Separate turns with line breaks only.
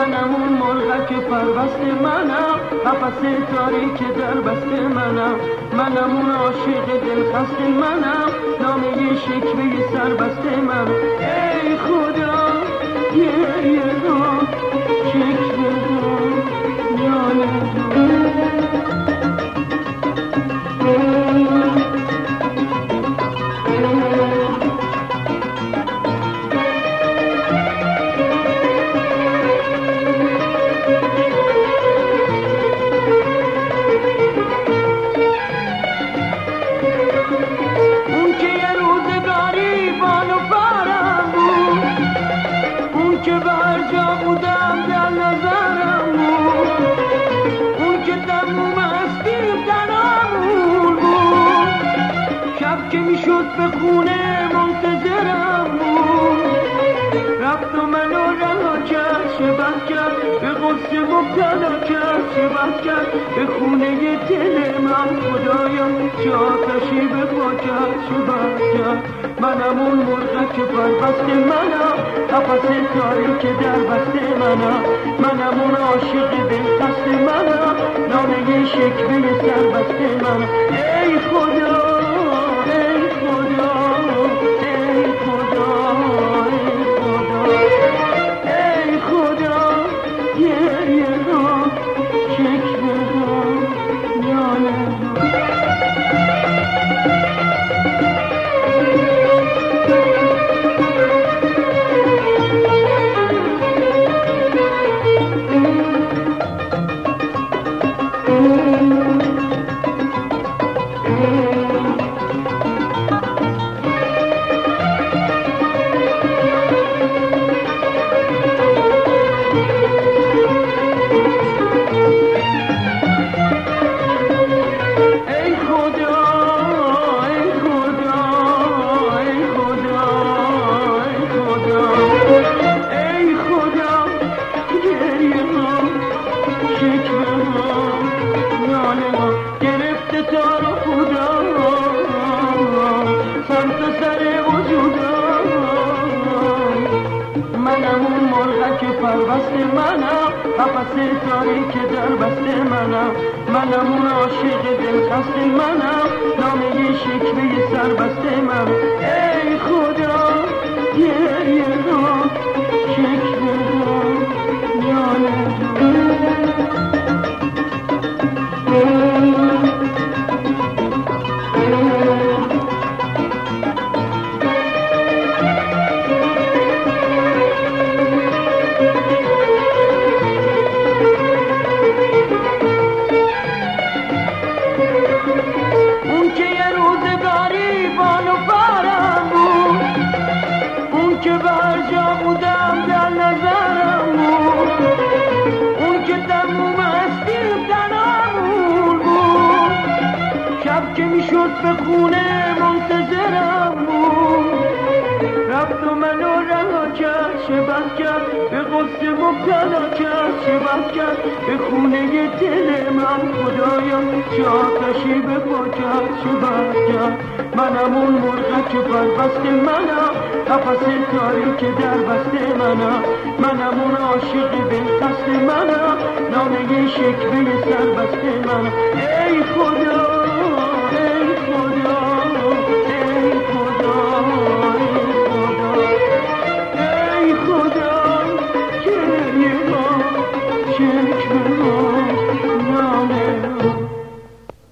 منم اون مرغک پربست منم، قفس تاریک در بست منم اون عاشق دلخست منم، نامه شکوه سربست من. ای خدا گریه ها شکوه ها ناله که میشد به خونه منتظرم بود، رفت و منو رها کرد، شبه کرد به غصه مبتلا کرد، شبه کرد به خونه دل من. خدایا چه آتشی به پا کرد، شبه کرد. منم اون مرغک پربست منم، قفس تاریک در بست منم اون عاشق دلخست منم، نامه شکوه سربست منم. ای خدا ای خدا ای خدا ای خدا گریه ها شکوه ها ناله ها. گرفته تار و خدا سمت سر وجودم، منم اون مرغک پربست منم، قفس تاریک در بست منم اون عاشق دلخست منم، نامه شکوه سربست من. ای خدا گریه ها شکوه ها ناله ها. اون که یه روزگاری بال و پرم بود، اون که به هر جا بودم در نظرم بود، اون که تموم هستیم تنامون بود، شب که میشد به خونه منتظرم بود، رفت و منو رها کرد، شبه کرد به غصه مبتلا کرد، شبه کرد به خونه دل من. خدایا چه آتشی به پا کرد، شبه کرد. منم اون مرغک پربست منم، قفس تاریک در بست منم اون عاشق دلخست منم، نامه شکوه سربست منم. ای خدا ای خدا ای خدا ای خدا گریه ها شکوه ها ناله ها.